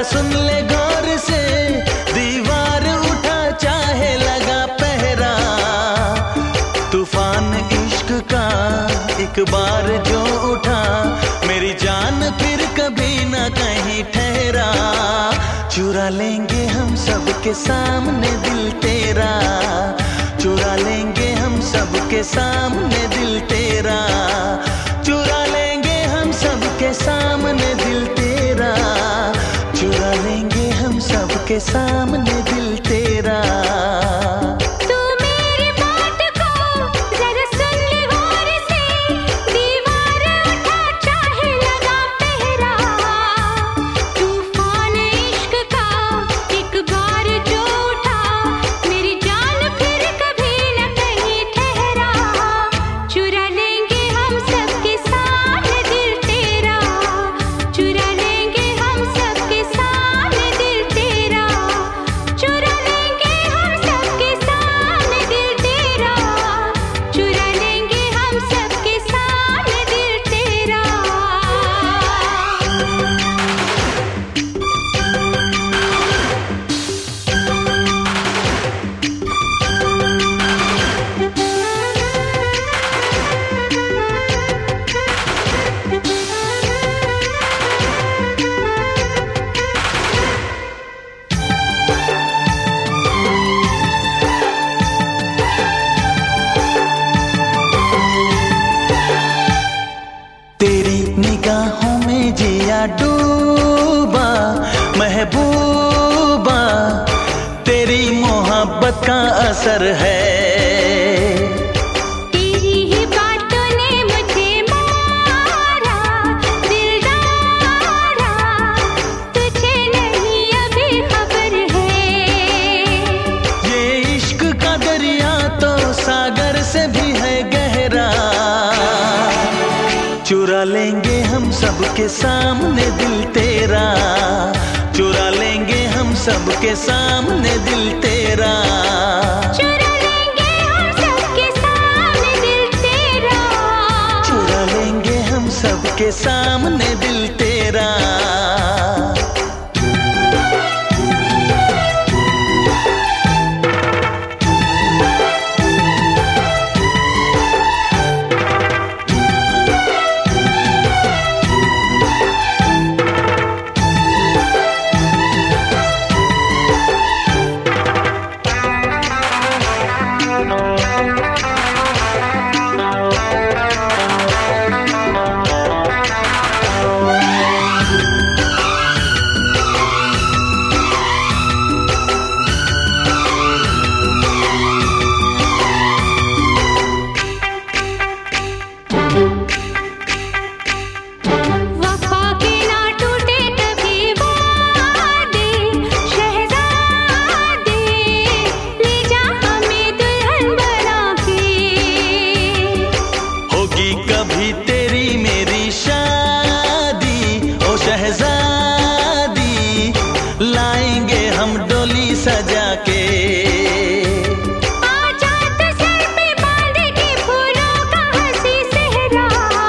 सुन ले गौर से, दीवार उठा चाहे लगा पहरा। तूफान इश्क का एक बार जो उठा, मेरी जान फिर कभी न कहीं ठहरा। चुरा लेंगे हम सबके सामने दिल तेरा, चुरा लेंगे हम सबके सामने दिल तेरा, चुरा लेंगे हम सबके सामने दिल तेरा, चुरा लेंगे हम सबके सामने दिल तेरा। निगाहों में जिया डूबा महबूबा, तेरी मोहब्बत का असर है। तेरी ही बातों ने मुझे मारा दिलदारा, तुझे नहीं अभी खबर है। ये इश्क का दरिया तो सागर से भी है गहरा। चुरा लेंगे हम सबके सामने दिल तेरा, चुरा लेंगे हम सबके सामने दिल तेरा, चुरा लेंगे हम सबके सामने दिल तेरा, चुरा लेंगे हम सबके सामने दिल तेरा। कभी तेरी मेरी शादी ओ शहजादी, लाएंगे हम डोली सजा के। आजा तो सर पे बांधेगी फूलों का हंसी सेहरा,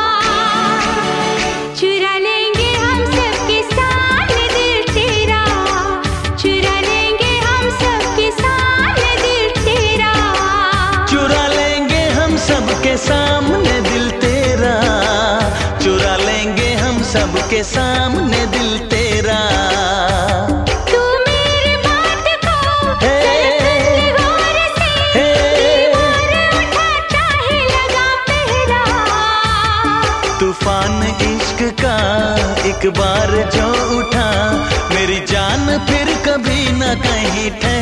चुरा लेंगे हम सबके सामने दिल तेरा, चुरा लेंगे हम सबके सामने दिल तेरा, चुरा लेंगे हम सबके सामने दिल तेरा, चुरा लेंगे हम सबके सामने दिल तेरा। तू मेरी बात को गौर से, दीवार उठा चाहे लगा पहरा। तूफान इश्क का एक बार जो उठा, मेरी जान फिर कभी न कहीं ठहरा।